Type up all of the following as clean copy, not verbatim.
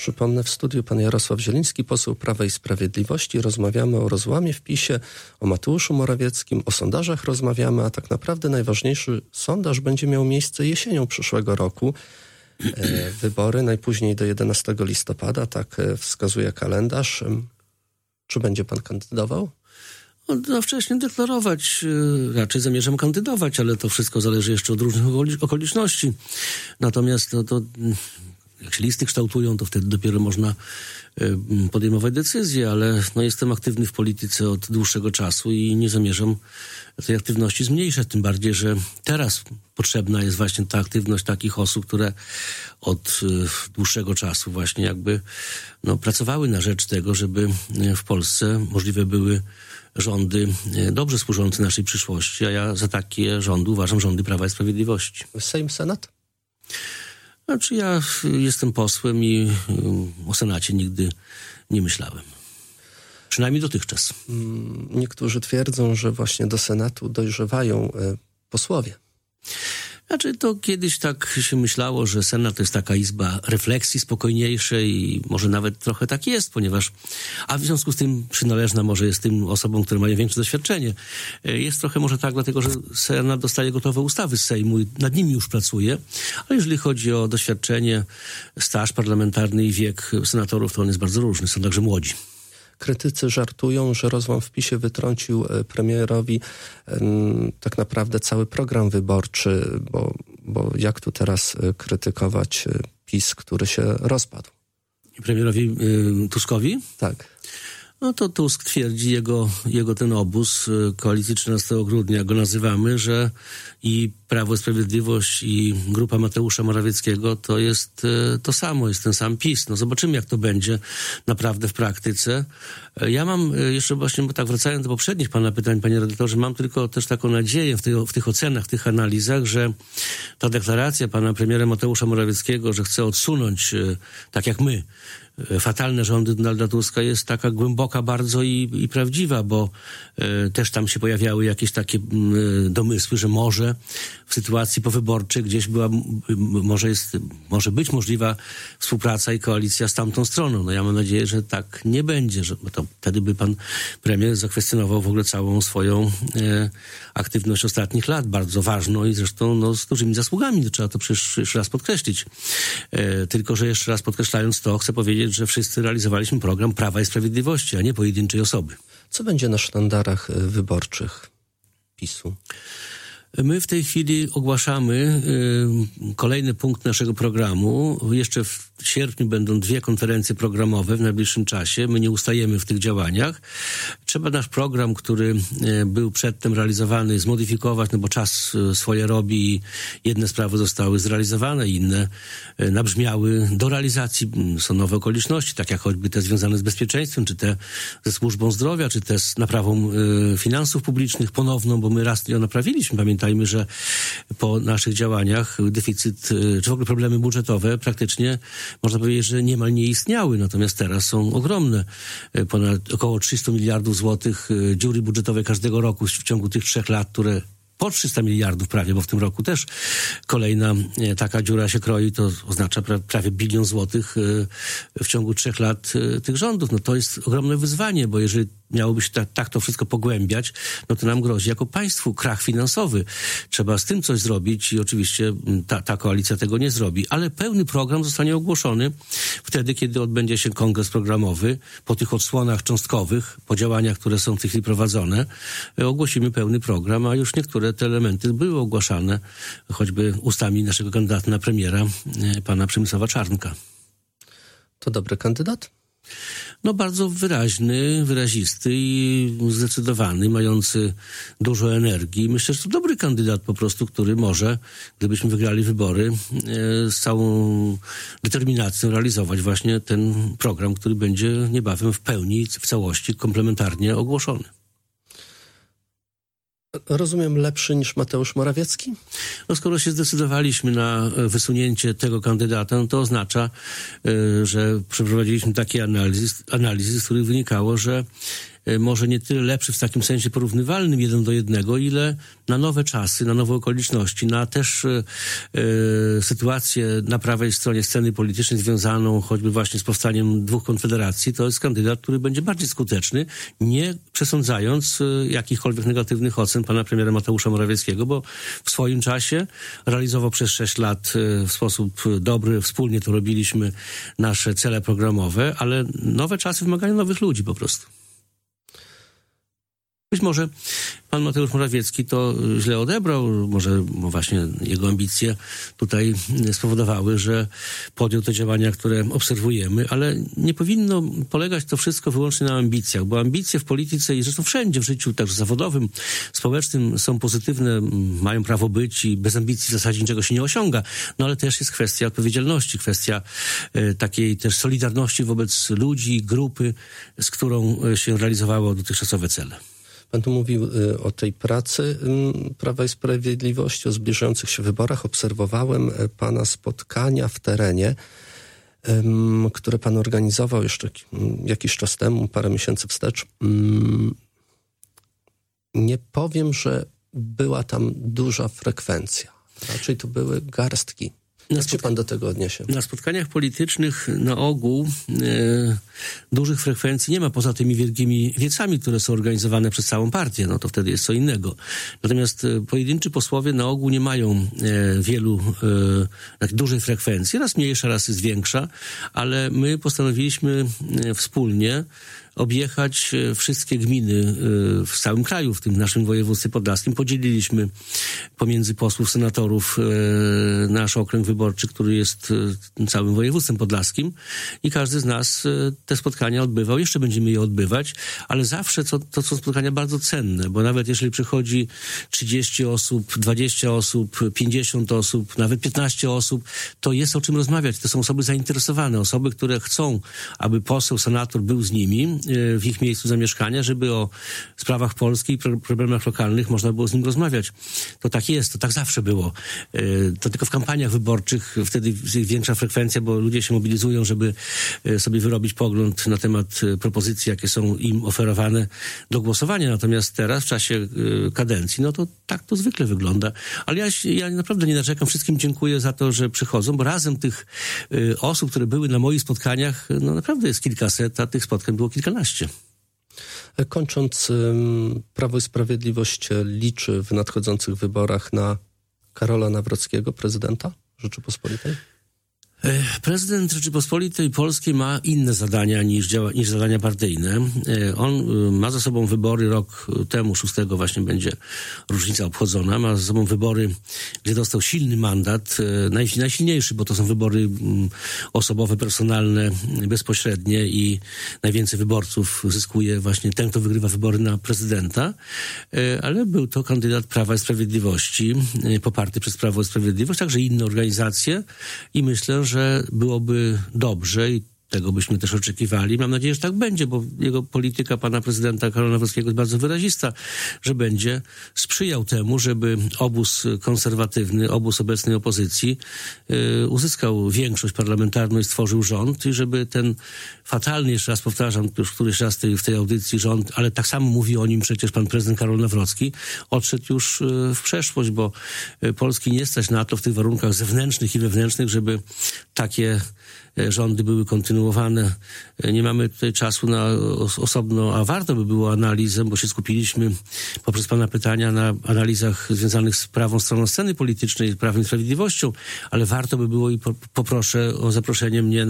Przypomnę, w studiu pan Jarosław Zieliński, poseł Prawa i Sprawiedliwości. Rozmawiamy o rozłamie w PiS-ie, o Mateuszu Morawieckim, o sondażach rozmawiamy, a tak naprawdę najważniejszy sondaż będzie miał miejsce jesienią przyszłego roku. Wybory najpóźniej do 11 listopada, tak wskazuje kalendarz. Czy będzie pan kandydował? No, wcześniej deklarować, raczej zamierzam kandydować, ale to wszystko zależy jeszcze od różnych okoliczności. Natomiast to jak się listy kształtują, to wtedy dopiero można podejmować decyzje, ale jestem aktywny w polityce od dłuższego czasu i nie zamierzam tej aktywności zmniejszać, tym bardziej, że teraz potrzebna jest właśnie ta aktywność takich osób, które od dłuższego czasu właśnie jakby pracowały na rzecz tego, żeby w Polsce możliwe były rządy dobrze służące naszej przyszłości, a ja za takie rządy uważam rządy Prawa i Sprawiedliwości. Sejm, Senat? Znaczy ja jestem posłem i o Senacie nigdy nie myślałem. Przynajmniej dotychczas. Niektórzy twierdzą, że właśnie do Senatu dojrzewają posłowie. Znaczy to kiedyś tak się myślało, że Senat to jest taka izba refleksji spokojniejszej i może nawet trochę tak jest, ponieważ, a w związku z tym przynależna może jest tym osobom, które mają większe doświadczenie. Jest trochę może tak, dlatego że Senat dostaje gotowe ustawy z Sejmu i nad nimi już pracuje, ale jeżeli chodzi o doświadczenie, staż parlamentarny i wiek senatorów, to on jest bardzo różny, są także młodzi. Krytycy żartują, że rozłam w PiS-ie wytrącił premierowi tak naprawdę cały program wyborczy, bo jak tu teraz krytykować PiS, który się rozpadł? Premierowi Tuskowi? Tak. No to Tusk twierdzi, jego ten obóz koalicji 13 grudnia go nazywamy, że i Prawo i Sprawiedliwość i grupa Mateusza Morawieckiego to jest to samo, jest ten sam PiS. Zobaczymy, jak to będzie naprawdę w praktyce. Ja mam jeszcze właśnie, bo tak wracając do poprzednich pana pytań, panie redaktorze, mam tylko też taką nadzieję w tych ocenach, w tych analizach, że ta deklaracja pana premiera Mateusza Morawieckiego, że chce odsunąć, tak jak my, fatalne rządy Donalda Tuska, jest taka głęboka bardzo i prawdziwa, bo też tam się pojawiały jakieś takie domysły, że może w sytuacji powyborczej gdzieś może być możliwa współpraca i koalicja z tamtą stroną. Ja mam nadzieję, że tak nie będzie, bo to wtedy by pan premier zakwestionował w ogóle całą swoją aktywność ostatnich lat, bardzo ważną i zresztą z dużymi zasługami, to trzeba to przecież jeszcze raz podkreślić. Tylko, że jeszcze raz podkreślając to, chcę powiedzieć, że wszyscy realizowaliśmy program Prawa i Sprawiedliwości, a nie pojedynczej osoby. Co będzie na sztandarach wyborczych PiS-u? My w tej chwili ogłaszamy kolejny punkt naszego programu. Jeszcze w sierpniu będą 2 konferencje programowe w najbliższym czasie. My nie ustajemy w tych działaniach. Trzeba nasz program, który był przedtem realizowany, zmodyfikować, bo czas swoje robi i jedne sprawy zostały zrealizowane, inne nabrzmiały do realizacji. Są nowe okoliczności, tak jak choćby te związane z bezpieczeństwem, czy te ze służbą zdrowia, czy te z naprawą finansów publicznych ponowną, bo my raz ją naprawiliśmy. Pamiętajmy, że po naszych działaniach deficyt, czy w ogóle problemy budżetowe praktycznie można powiedzieć, że niemal nie istniały, natomiast teraz są ogromne. Ponad około 300 miliardów złotych dziury budżetowej każdego roku w ciągu tych 3 lat, które po 300 miliardów prawie, bo w tym roku też kolejna taka dziura się kroi, to oznacza prawie 1 bilion złotych w ciągu 3 lat tych rządów. To jest ogromne wyzwanie, bo jeżeli miałoby się tak to wszystko pogłębiać, to nam grozi jako państwu krach finansowy. Trzeba z tym coś zrobić i oczywiście ta koalicja tego nie zrobi, ale pełny program zostanie ogłoszony wtedy, kiedy odbędzie się kongres programowy, po tych odsłonach cząstkowych, po działaniach, które są w tej chwili prowadzone, ogłosimy pełny program, a już niektóre te elementy były ogłaszane, choćby ustami naszego kandydata na premiera, pana Przemysława Czarnka. To dobry kandydat? Bardzo wyraźny, wyrazisty i zdecydowany, mający dużo energii. Myślę, że to dobry kandydat po prostu, który może, gdybyśmy wygrali wybory, z całą determinacją realizować właśnie ten program, który będzie niebawem w pełni, w całości, komplementarnie ogłoszony. Rozumiem, lepszy niż Mateusz Morawiecki? Skoro się zdecydowaliśmy na wysunięcie tego kandydata, to oznacza, że przeprowadziliśmy takie analizy, z których wynikało, że może nie tyle lepszy w takim sensie porównywalnym 1:1, ile na nowe czasy, na nowe okoliczności, na też sytuację na prawej stronie sceny politycznej związaną choćby właśnie z powstaniem dwóch konfederacji, to jest kandydat, który będzie bardziej skuteczny, nie przesądzając jakichkolwiek negatywnych ocen pana premiera Mateusza Morawieckiego, bo w swoim czasie realizował przez 6 lat w sposób dobry, wspólnie to robiliśmy, nasze cele programowe, ale nowe czasy wymagają nowych ludzi po prostu. Być może pan Mateusz Morawiecki to źle odebrał, może właśnie jego ambicje tutaj spowodowały, że podjął te działania, które obserwujemy, ale nie powinno polegać to wszystko wyłącznie na ambicjach, bo ambicje w polityce i zresztą wszędzie w życiu, także zawodowym, społecznym są pozytywne, mają prawo być i bez ambicji w zasadzie niczego się nie osiąga, no ale też jest kwestia odpowiedzialności, kwestia takiej też solidarności wobec ludzi, grupy, z którą się realizowało dotychczasowe cele. Pan tu mówił o tej pracy Prawa i Sprawiedliwości, o zbliżających się wyborach. Obserwowałem pana spotkania w terenie, które pan organizował jeszcze jakiś czas temu, parę miesięcy wstecz. Nie powiem, że była tam duża frekwencja. Raczej to były garstki. Jak się pan do tego odniesie? Na spotkaniach politycznych na ogół dużych frekwencji nie ma, poza tymi wielkimi wiecami, które są organizowane przez całą partię. No to wtedy jest co innego. Natomiast pojedynczy posłowie na ogół nie mają wielu tak dużej frekwencji. Raz mniejsza, raz jest większa, ale my postanowiliśmy wspólnie objechać wszystkie gminy w całym kraju, w tym naszym województwie podlaskim. Podzieliliśmy pomiędzy posłów, senatorów nasz okręg wyborczy, który jest całym województwem podlaskim i każdy z nas te spotkania odbywał. Jeszcze będziemy je odbywać, ale zawsze to są spotkania bardzo cenne, bo nawet jeżeli przychodzi 30 osób, 20 osób, 50 osób, nawet 15 osób, to jest o czym rozmawiać. To są osoby zainteresowane, osoby, które chcą, aby poseł, senator był z nimi w ich miejscu zamieszkania, żeby o sprawach Polski i problemach lokalnych można było z nim rozmawiać. To tak jest, to tak zawsze było. To tylko w kampaniach wyborczych wtedy jest większa frekwencja, bo ludzie się mobilizują, żeby sobie wyrobić pogląd na temat propozycji, jakie są im oferowane do głosowania. Natomiast teraz, w czasie kadencji, no to tak to zwykle wygląda. Ale ja naprawdę nie narzekam. Wszystkim dziękuję za to, że przychodzą, bo razem tych osób, które były na moich spotkaniach, no naprawdę jest kilkaset, a tych spotkań było kilkanaście. Kończąc, Prawo i Sprawiedliwość liczy w nadchodzących wyborach na Karola Nawrockiego, prezydenta Rzeczypospolitej? Prezydent Rzeczypospolitej Polskiej ma inne zadania niż zadania partyjne. On ma za sobą wybory, rok temu, 6 właśnie będzie rocznica obchodzona, ma za sobą wybory, gdzie dostał silny mandat, najsilniejszy, bo to są wybory osobowe, personalne, bezpośrednie i najwięcej wyborców zyskuje właśnie ten, kto wygrywa wybory na prezydenta, ale był to kandydat Prawa i Sprawiedliwości, poparty przez Prawo i Sprawiedliwość, także inne organizacje i myślę, że byłoby dobrze i tego byśmy też oczekiwali. Mam nadzieję, że tak będzie, bo jego polityka pana prezydenta Karola Nawrockiego jest bardzo wyrazista, że będzie sprzyjał temu, żeby obóz konserwatywny, obóz obecnej opozycji uzyskał większość parlamentarną i stworzył rząd i żeby ten fatalny, jeszcze raz powtarzam, już któryś raz w tej audycji rząd, ale tak samo mówi o nim przecież pan prezydent Karol Nawrocki, odszedł już w przeszłość, bo Polski nie stać na to w tych warunkach zewnętrznych i wewnętrznych, żeby takie rządy były kontynuowane. Nie mamy tutaj czasu na osobno, a warto by było analizę, bo się skupiliśmy poprzez pana pytania na analizach związanych z prawą stroną sceny politycznej, Prawem i Sprawiedliwością, ale warto by było i poproszę o zaproszenie mnie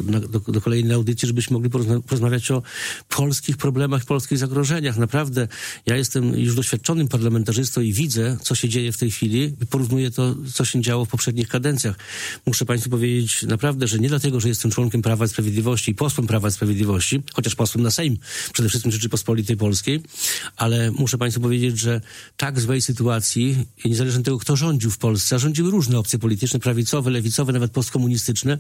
do kolejnej audycji, żebyśmy mogli porozmawiać o polskich problemach, polskich zagrożeniach. Naprawdę, ja jestem już doświadczonym parlamentarzystą i widzę, co się dzieje w tej chwili i porównuję to, co się działo w poprzednich kadencjach. Muszę państwu powiedzieć naprawdę, że nie dlatego, że jestem członkiem Prawa i Sprawiedliwości i posłem Prawa i Sprawiedliwości, chociaż posłem na Sejm, przede wszystkim Rzeczypospolitej Polskiej, ale muszę państwu powiedzieć, że tak złej sytuacji, niezależnie od tego, kto rządził w Polsce, a rządziły różne opcje polityczne, prawicowe, lewicowe, nawet postkomunistyczne,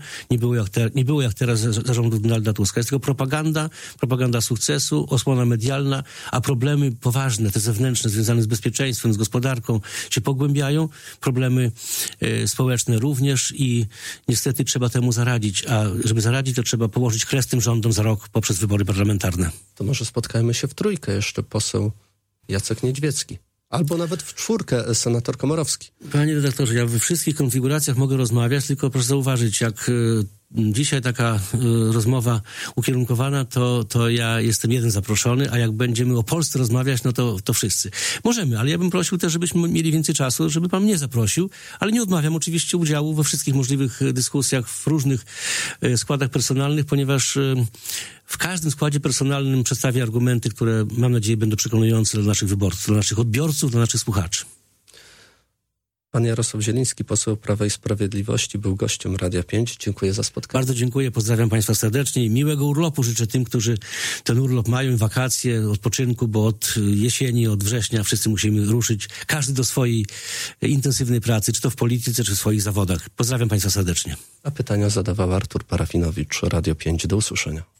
nie było jak teraz za rządów Donalda Tuska. Jest tylko propaganda sukcesu, osłona medialna, a problemy poważne, te zewnętrzne, związane z bezpieczeństwem, z gospodarką, się pogłębiają, problemy społeczne również i niestety trzeba temu zaradzić, a żeby zaradzić, to trzeba trzeba położyć kres tym rządom za rok poprzez wybory parlamentarne. To może spotkajmy się w trójkę, jeszcze poseł Jacek Niedźwiecki. Albo nawet w czwórkę, senator Komorowski. Panie redaktorze, ja we wszystkich konfiguracjach mogę rozmawiać, tylko proszę zauważyć, jak dzisiaj taka rozmowa ukierunkowana, to ja jestem jeden zaproszony, a jak będziemy o Polsce rozmawiać, no to wszyscy. Możemy, ale ja bym prosił też, żebyśmy mieli więcej czasu, żeby pan mnie zaprosił, ale nie odmawiam oczywiście udziału we wszystkich możliwych dyskusjach w różnych składach personalnych, ponieważ w każdym składzie personalnym przedstawię argumenty, które mam nadzieję będą przekonujące dla naszych wyborców, dla naszych odbiorców, dla naszych słuchaczy. Pan Jarosław Zieliński, poseł Prawa i Sprawiedliwości, był gościem Radia 5. Dziękuję za spotkanie. Bardzo dziękuję, pozdrawiam państwa serdecznie i miłego urlopu życzę tym, którzy ten urlop mają, wakacje, odpoczynku, bo od jesieni, od września wszyscy musimy ruszyć, każdy do swojej intensywnej pracy, czy to w polityce, czy w swoich zawodach. Pozdrawiam państwa serdecznie. A pytania zadawał Artur Parafinowicz, Radio 5. Do usłyszenia.